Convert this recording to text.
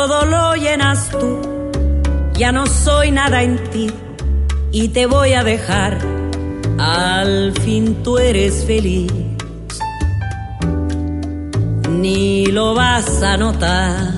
todo lo llenas tú. Ya no soy nada en ti y te voy a dejar. Al fin tú eres feliz, ni lo vas a notar.